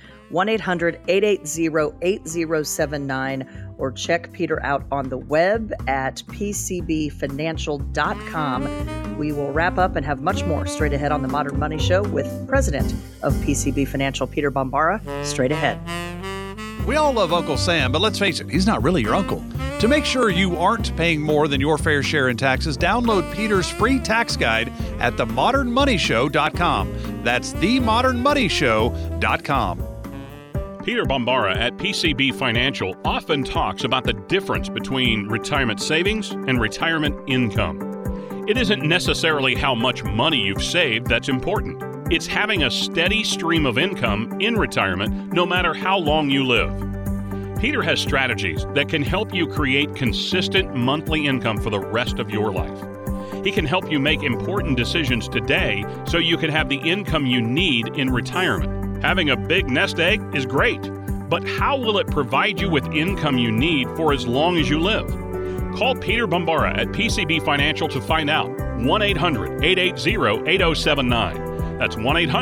B: 1-800-880-8079, or check Peter out on the web at pcbfinancial.com. We will wrap up and have much more straight ahead on the Modern Money Show with President of PCB Financial, Peter Bombara, straight ahead.
G: We all love Uncle Sam, but let's face it, he's not really your uncle. To make sure you aren't paying more than your fair share in taxes, download Peter's free tax guide at themodernmoneyshow.com. That's themodernmoneyshow.com.
D: Peter Bombara at PCB Financial often talks about the difference between retirement savings and retirement income. It isn't necessarily how much money you've saved that's important. It's having a steady stream of income in retirement no matter how long you live. Peter has strategies that can help you create consistent monthly income for the rest of your life. He can help you make important decisions today so you can have the income you need in retirement. Having a big nest egg is great, but how will it provide you with income you need for as long as you live? Call Peter Bombara at PCB Financial to find out. 1-800-880-8079. That's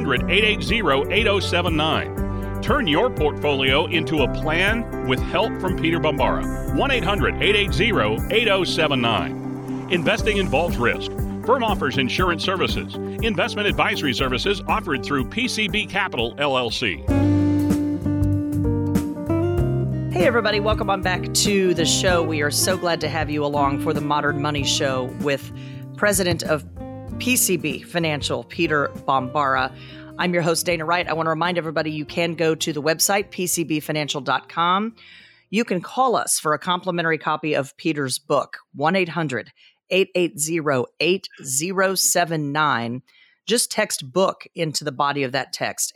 D: 1-800-880-8079. Turn your portfolio into a plan with help from Peter Bombara. 1-800-880-8079. Investing involves risk. Firm offers insurance services. Investment advisory services offered through PCB Capital, LLC.
B: Hey, everybody. Welcome on back to the show. We are so glad to have you along for the Modern Money Show with President of PCB Financial, Peter Bombara. I'm your host, Dana Wright. I want to remind everybody you can go to the website, pcbfinancial.com. You can call us for a complimentary copy of Peter's book, 1-800-880-8079. Just text book into the body of that text,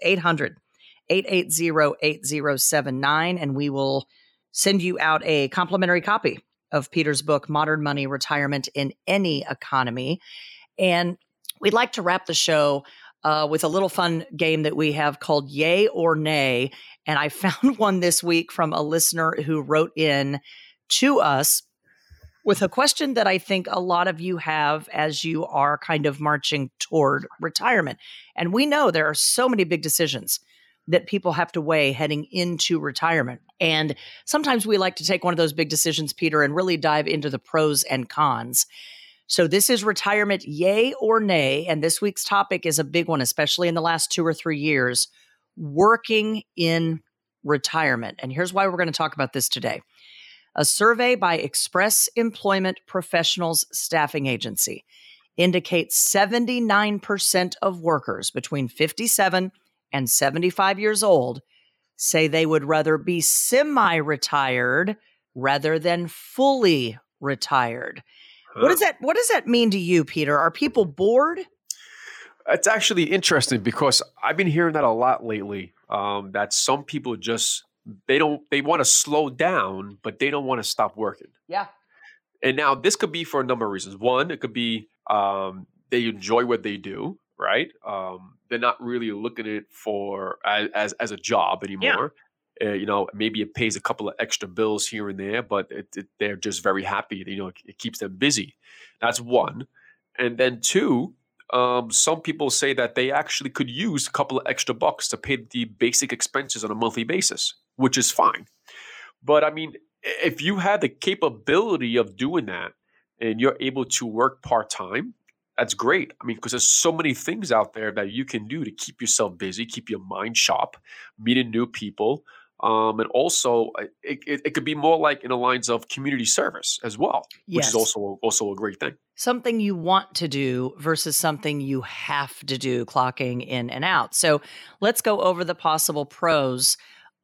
B: 800-880-8079, and we will send you out a complimentary copy of Peter's book, Modern Money, Retirement in Any Economy. And we'd like to wrap the show with a little fun game that we have called Yay or Nay. And I found one this week from a listener who wrote in to us with a question that I think a lot of you have as you are kind of marching toward retirement. And we know there are so many big decisions that people have to weigh heading into retirement. And sometimes we like to take one of those big decisions, Peter, and really dive into the pros and cons. So this is retirement, yay or nay. And this week's topic is a big one, especially in the last 2 or 3 years, working in retirement. And here's why we're going to talk about this today. A survey by Express Employment Professionals Staffing Agency indicates 79% of workers between 57 and 75 years old say they would rather be semi-retired rather than fully retired. What does that mean to you, Peter? Are people bored?
C: It's actually interesting because I've been hearing that a lot lately. That some people just they want to slow down, but they don't want to stop working.
B: Yeah.
C: And now this could be for a number of reasons. One, it could be they enjoy what they do, right? They're not really looking at it for as a job anymore. Maybe it pays a couple of extra bills here and there, but they're just very happy. It keeps them busy. That's one. And then two, some people say that they actually could use a couple of extra bucks to pay the basic expenses on a monthly basis, which is fine. But I mean, if you have the capability of doing that and you're able to work part-time, that's great. I mean, because there's so many things out there that you can do to keep yourself busy, keep your mind sharp, meeting new people. And also, it could be more like in the lines of community service as well, which is also a great thing.
B: Something you want to do versus something you have to do, clocking in and out. So let's go over the possible pros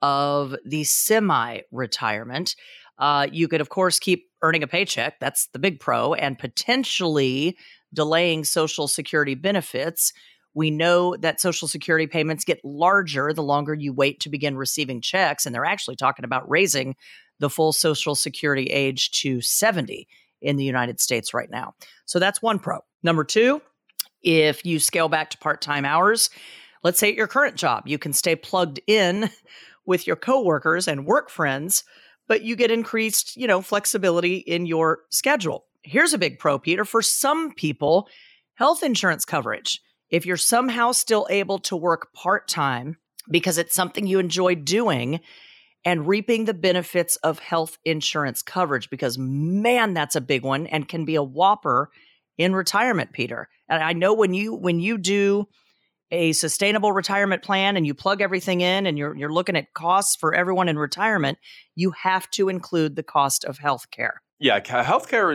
B: of the semi-retirement. You could, of course, keep earning a paycheck. That's the big pro, and potentially delaying Social Security benefits. We know that Social Security payments get larger the longer you wait to begin receiving checks, and they're actually talking about raising the full Social Security age to 70 in the United States right now. So that's one pro. Number two, if you scale back to part-time hours, let's say at your current job, you can stay plugged in with your coworkers and work friends, but you get increased, flexibility in your schedule. Here's a big pro, Peter. For some people, health insurance coverage. If you're somehow still able to work part-time because it's something you enjoy doing and reaping the benefits of health insurance coverage, because man, that's a big one and can be a whopper in retirement, Peter. And I know when you do a sustainable retirement plan and you plug everything in and you're looking at costs for everyone in retirement, you have to include the cost of healthcare.
C: Yeah, healthcare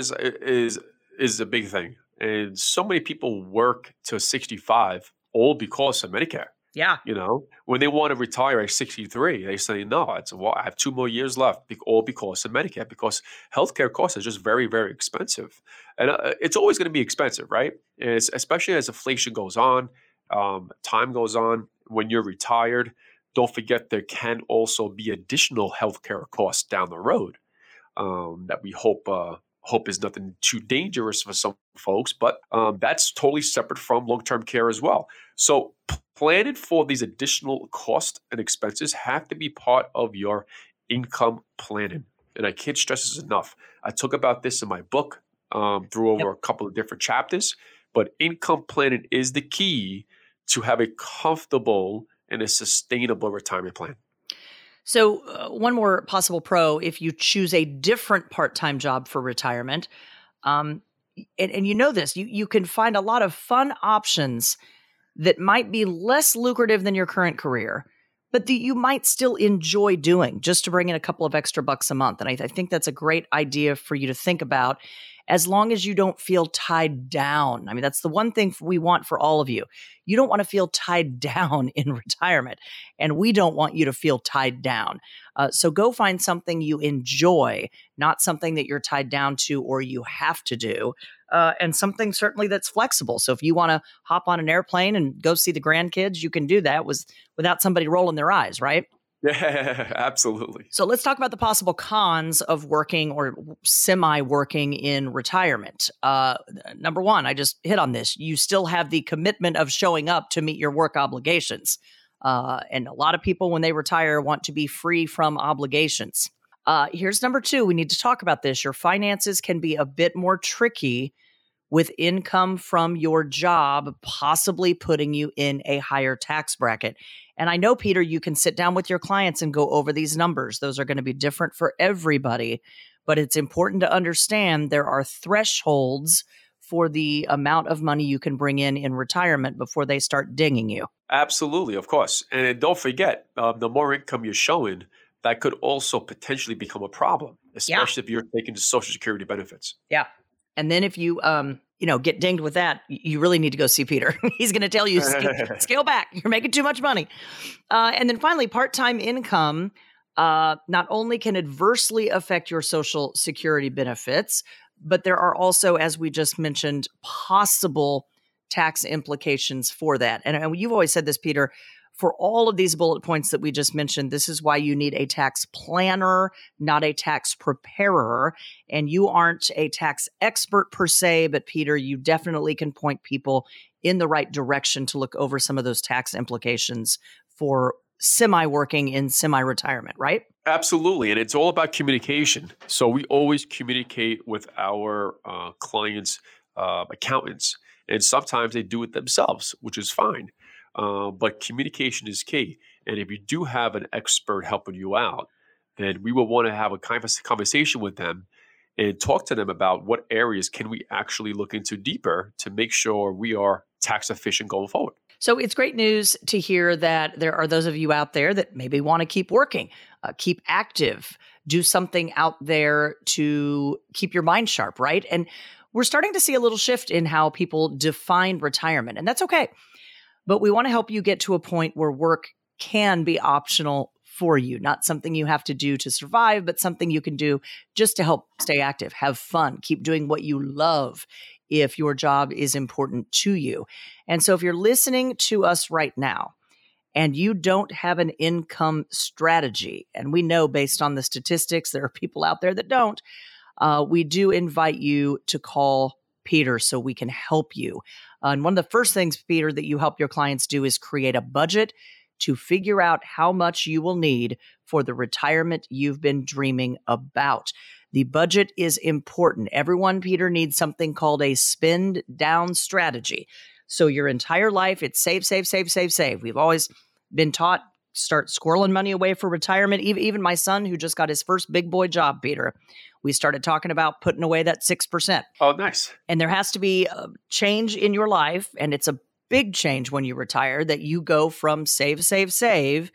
C: is a big thing. And so many people work to 65 all because of Medicare.
B: Yeah.
C: When they want to retire at 63, they say, no, I have 2 more years left, all because of Medicare, because healthcare costs are just very, very expensive. And it's always going to be expensive, right? And especially as inflation goes on, time goes on. When you're retired, don't forget there can also be additional healthcare costs down the road that we hope is nothing too dangerous for some folks, but that's totally separate from long-term care as well. So planning for these additional costs and expenses have to be part of your income planning. And I can't stress this enough. I talk about this in my book through over a couple of different chapters, but income planning is the key to have a comfortable and a sustainable retirement plan.
B: So one more possible pro, if you choose a different part-time job for retirement, and you know this, you can find a lot of fun options that might be less lucrative than your current career, but that you might still enjoy doing just to bring in a couple of extra bucks a month. And I think that's a great idea for you to think about, as long as you don't feel tied down. I mean, that's the one thing we want for all of you. You don't want to feel tied down in retirement, and we don't want you to feel tied down. So go find something you enjoy, not something that you're tied down to or you have to do, and something certainly that's flexible. So if you want to hop on an airplane and go see the grandkids, you can do that without somebody rolling their eyes, right?
C: Yeah, absolutely.
B: So let's talk about the possible cons of working or semi-working in retirement. Number one, I just hit on this. You still have the commitment of showing up to meet your work obligations. And a lot of people, when they retire, want to be free from obligations. Here's number two. We need to talk about this. Your finances can be a bit more tricky with income from your job, possibly putting you in a higher tax bracket. And I know, Peter, you can sit down with your clients and go over these numbers. Those are going to be different for everybody, but it's important to understand there are thresholds for the amount of money you can bring in retirement before they start dinging you.
C: Absolutely, of course. And don't forget, the more income you're showing, that could also potentially become a problem, especially if you're taking the Social Security benefits.
B: Yeah. And then if you get dinged with that, you really need to go see Peter. He's going to tell you, scale back. You're making too much money. And then finally, part-time income not only can adversely affect your Social Security benefits, But there are also, as we just mentioned, possible tax implications for that. And you've always said this, Peter, for all of these bullet points that we just mentioned, this is why you need a tax planner, not a tax preparer. And you aren't a tax expert per se, but Peter, you definitely can point people in the right direction to look over some of those tax implications for semi-working in semi-retirement, right?
C: Absolutely. And it's all about communication. So we always communicate with our clients' accountants. And sometimes they do it themselves, which is fine. But communication is key. And if you do have an expert helping you out, then we will want to have a conversation with them and talk to them about what areas can we actually look into deeper to make sure we are tax efficient going forward.
B: So it's great news to hear that there are those of you out there that maybe want to keep working, keep active, do something out there to keep your mind sharp, right? And we're starting to see a little shift in how people define retirement, and that's okay. But we want to help you get to a point where work can be optional for you, not something you have to do to survive, but something you can do just to help stay active, have fun, keep doing what you love if your job is important to you. And so if you're listening to us right now and you don't have an income strategy, and we know based on the statistics, there are people out there that don't, we do invite you to call Peter so we can help you. And one of the first things, Peter, that you help your clients do is create a budget to figure out how much you will need for the retirement you've been dreaming about. The budget is important. Everyone, Peter, needs something called a spend down strategy. So your entire life, it's save, save, save, save, save. We've always been taught, start squirreling money away for retirement. Even my son, who just got his first big boy job, Peter, we started talking about putting away that 6%.
C: Oh, nice.
B: And there has to be a change in your life, and it's a big change when you retire, that you go from save, save, save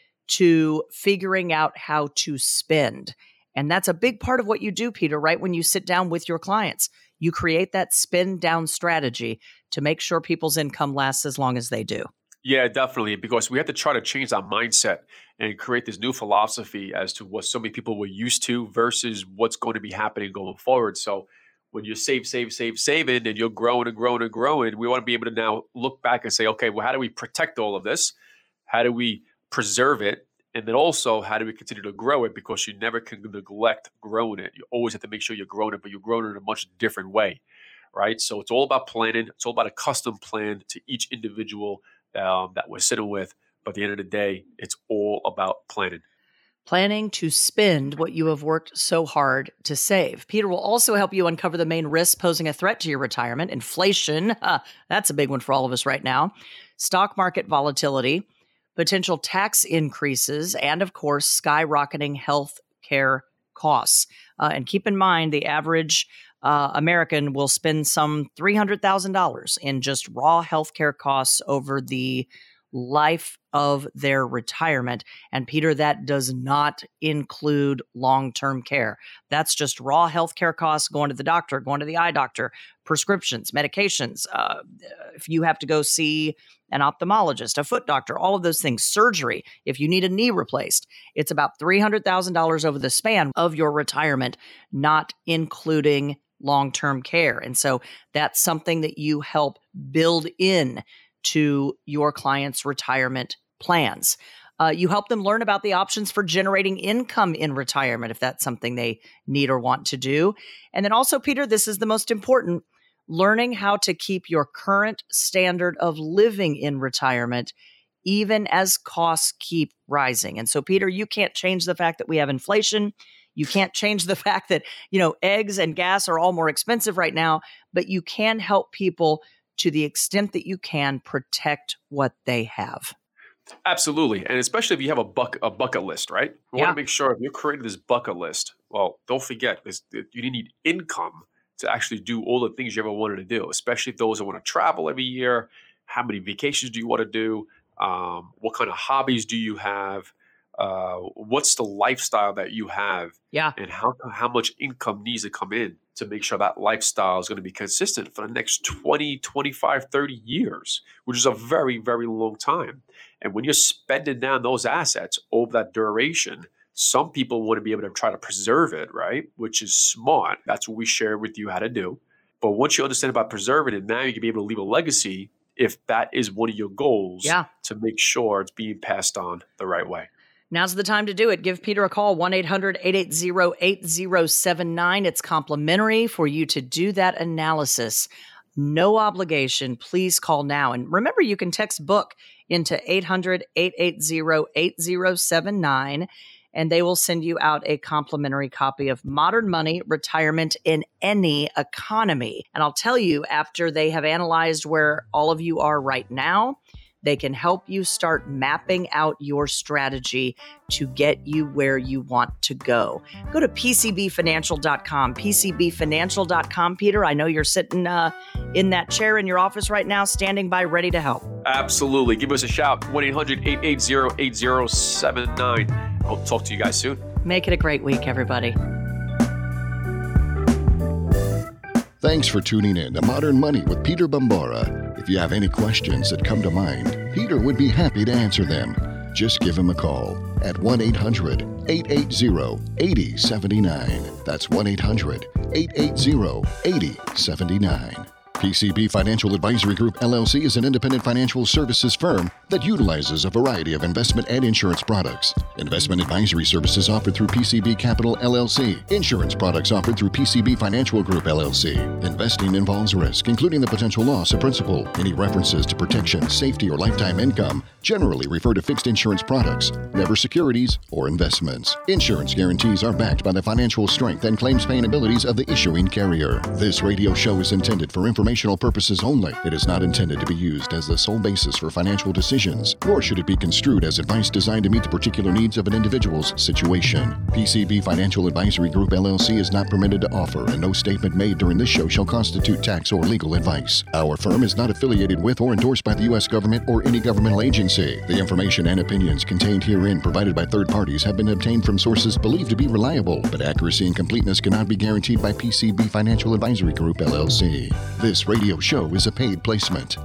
B: to figuring out how to spend. And that's a big part of what you do, Peter, right? When you sit down with your clients, you create that spend down strategy to make sure people's income lasts as long as they do.
C: Yeah, definitely. Because we have to try to change our mindset and create this new philosophy as to what so many people were used to versus what's going to be happening going forward. So when you saving, and you're growing and growing and growing, we want to be able to now look back and say, okay, well, how do we protect all of this? How do we preserve it? And then also, how do we continue to grow it? Because you never can neglect growing it. You always have to make sure you're growing it, but you're growing it in a much different way, right? So it's all about planning. It's all about a custom plan to each individual that we're sitting with. But at the end of the day, it's all about planning.
B: Planning to spend what you have worked so hard to save. Peter will also help you uncover the main risks posing a threat to your retirement. Inflation, that's a big one for all of us right now. Stock market volatility, potential tax increases, and of course, skyrocketing health care costs. And keep in mind, the average American will spend some $300,000 in just raw healthcare costs over the life of their retirement. And Peter, that does not include long-term care. That's just raw healthcare costs, going to the doctor, going to the eye doctor, prescriptions, medications. If you have to go see an ophthalmologist, a foot doctor, all of those things, surgery, if you need a knee replaced, it's about $300,000 over the span of your retirement, not including long-term care. And so that's something that you help build in to your clients' retirement plans. You help them learn about the options for generating income in retirement if that's something they need or want to do. And then also, Peter, this is the most important, learning how to keep your current standard of living in retirement even as costs keep rising. And so, Peter, you can't change the fact that we have inflation. You can't change the fact that, eggs and gas are all more expensive right now, but you can help people to the extent that you can protect what they have.
C: Absolutely. And especially if you have a bucket list, right? We want to make sure if you're creating this bucket list, well, don't forget you need income to actually do all the things you ever wanted to do, especially those that want to travel every year. How many vacations do you want to do? What kind of hobbies do you have? What's the lifestyle that you have?
B: Yeah.
C: And how much income needs to come in to make sure that lifestyle is going to be consistent for the next 20, 25, 30 years, which is a very, very long time. And when you're spending down those assets over that duration Some people want to be able to try to preserve it, right? Which is smart. That's what we share with you how to do. But once you understand about preserving it, now you can be able to leave a legacy if that is one of your goals to make sure it's being passed on the right way.
B: Now's the time to do it. Give Peter a call, 1-800-880-8079. It's complimentary for you to do that analysis. No obligation. Please call now. And remember, you can text BOOK into 800-880-8079, and they will send you out a complimentary copy of Modern Money, Retirement in Any Economy. And I'll tell you, after they have analyzed where all of you are right now, they can help you start mapping out your strategy to get you where you want to go. Go to PCBfinancial.com, PCBfinancial.com. Peter, I know you're sitting in that chair in your office right now, standing by, ready to help.
C: Absolutely. Give us a shout, 1-800-880-8079. I'll talk to you guys soon.
B: Make it a great week, everybody.
A: Thanks for tuning in to Modern Money with Peter Bambara. If you have any questions that come to mind, Peter would be happy to answer them. Just give him a call at 1-800-880-8079. That's 1-800-880-8079. PCB Financial Advisory Group, LLC is an independent financial services firm that utilizes a variety of investment and insurance products. Investment advisory services offered through PCB Capital, LLC. Insurance products offered through PCB Financial Group, LLC. Investing involves risk, including the potential loss of principal. Any references to protection, safety, or lifetime income generally refer to fixed insurance products, never securities or investments. Insurance guarantees are backed by the financial strength and claims-paying abilities of the issuing carrier. This radio show is intended for informational purposes only. It is not intended to be used as the sole basis for financial decisions, nor should it be construed as advice designed to meet the particular needs of an individual's situation. PCB Financial Advisory Group, LLC is not permitted to offer, and no statement made during this show shall constitute tax or legal advice. Our firm is not affiliated with or endorsed by the U.S. government or any governmental agency. The information and opinions contained herein provided by third parties have been obtained from sources believed to be reliable, but accuracy and completeness cannot be guaranteed by PCB Financial Advisory Group, LLC. This radio show is a paid placement.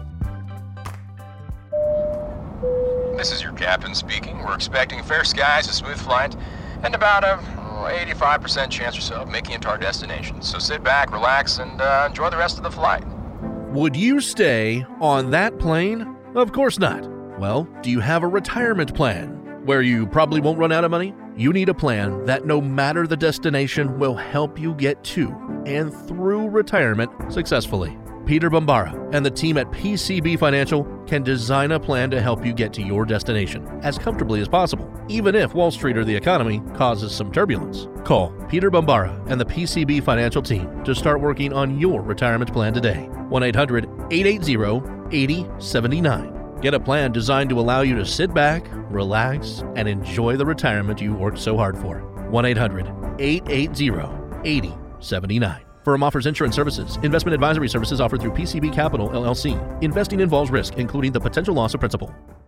E: This is your captain speaking. We're expecting fair skies, a smooth flight, and about a 85% chance or so of making it to our destination. So sit back, relax, and enjoy the rest of the flight.
F: Would you stay on that plane? Of course not. Well, do you have a retirement plan where you probably won't run out of money? You need a plan that, no matter the destination, will help you get to and through retirement successfully. Peter Bambara and the team at PCB Financial can design a plan to help you get to your destination as comfortably as possible, even if Wall Street or the economy causes some turbulence. Call Peter Bambara and the PCB Financial team to start working on your retirement plan today. 1-800-880-8079. Get a plan designed to allow you to sit back, relax, and enjoy the retirement you worked so hard for. 1-800-880-8079. Firm offers insurance services. Investment advisory services offered through PCB Capital, LLC. Investing involves risk, including the potential loss of principal.